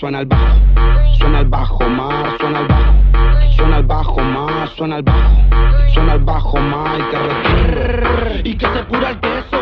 suena el bajo. Suena el bajo más, suena el bajo. Suena el bajo más, suena el bajo. Suena el bajo más y que retumbe. Y que se pura el queso.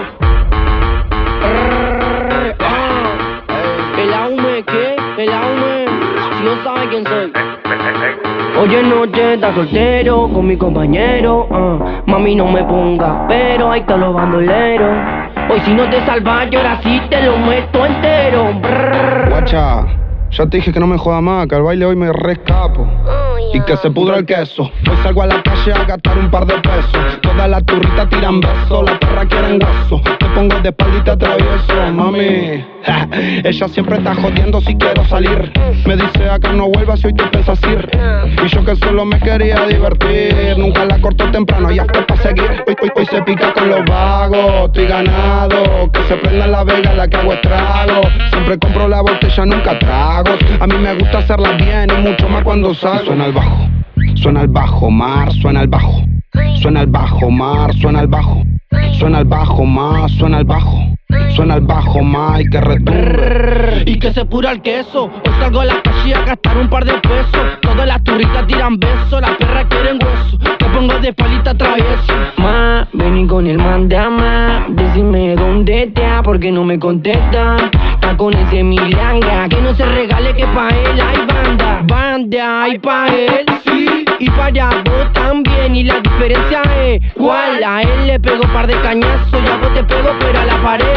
El aume, ¿qué? El aume. Si no sabe quién soy. Hoy en noche está soltero con mi compañero. Mami, no me ponga, pero ahí están los bandoleros. Hoy si no te salvas, yo ahora sí te lo meto entero. Guacha, ya te dije que no me joda más, que al baile hoy me rescapo. Y que se pudra el queso. Hoy salgo a la calle a gastar un par de pesos. Todas las turritas tiran besos, las perras quieren hueso. Te pongo de espaldita travieso, mami. Ella siempre está jodiendo si quiero salir. Me dice acá no vuelvas y hoy te pensas ir. Y yo que solo me quería divertir. Nunca la corto temprano, ya está para seguir. Hoy se pica con los vagos, estoy ganado. Que se prenda la vega, la que hago estrago. Siempre compro la botella, nunca tragos. A mí me gusta hacerla bien y mucho más cuando salgo. Suena el bajo, suena el bajo, mar, suena el bajo. Suena el bajo, mar, suena el bajo. Suena el bajo más, suena el bajo. Suena el bajo más y que retumbe. Y que se pura el queso. Hoy salgo a la calle a gastar un par de pesos. Todas las turritas tiran besos, las perras quieren hueso. Te pongo de palita travieso. Ma, vení con el mandama. Decime dónde está, porque no me contesta. Está con ese milanga, que no se regale que pa' él hay banda. Banda hay pa' él, sí, y para vos también. Y la diferencia es, ¿cuál? A él le pego par de cañazos, ya vos te pego pero a la pared.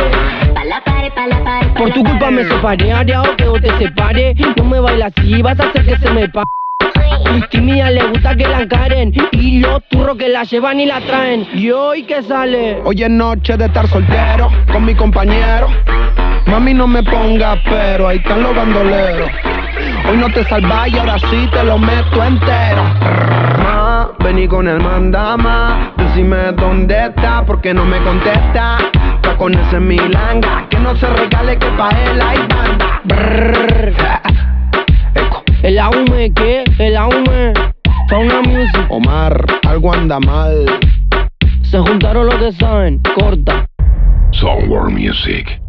Por tu culpa me separé, haré algo que vos te separe. No me bailas así, vas a hacer que se me pa'. Tímida le gusta que la encaren. Y los turros que la llevan y la traen. Y hoy que sale. Hoy es noche de estar soltero con mi compañero. Mami no me ponga pero, ahí están los bandoleros. Hoy no te salvas y ahora sí te lo meto entero. Ma, vení con el mandama. Decime dónde está, porque no me contesta. Está con ese milanga, que no se regale que pa' él hay banda. El aume, ¿qué? El aume. Fauna Music. Omar, algo anda mal. Se juntaron los que saben. Corta. Soundware Music.